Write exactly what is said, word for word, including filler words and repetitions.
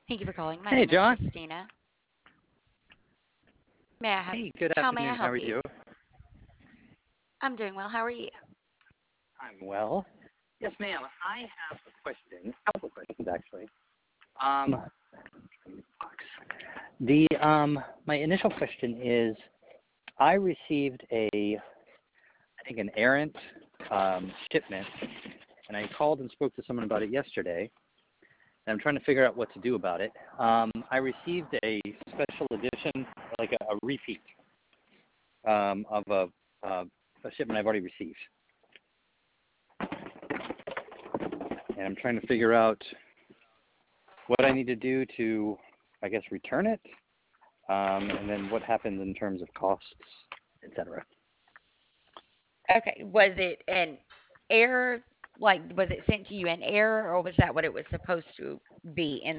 Thank you for calling. My Hey, name is John. Christina. May I have, Hey, good how may I afternoon. How are help you? you? I'm doing well. How are you? I'm well. Yes, ma'am. I have a question. A couple questions, actually. Um, the um, my initial question is, I received a, I think, an errant um, shipment, and I called and spoke to someone about it yesterday, and I'm trying to figure out what to do about it. Um, I received a special edition, like a, a repeat um, of a, uh, a shipment I've already received. And I'm trying to figure out what I need to do to, I guess, return it, um, and then what happens in terms of costs, et cetera. Okay. Was it an error? Like, was it sent to you in error, or was that what it was supposed to be in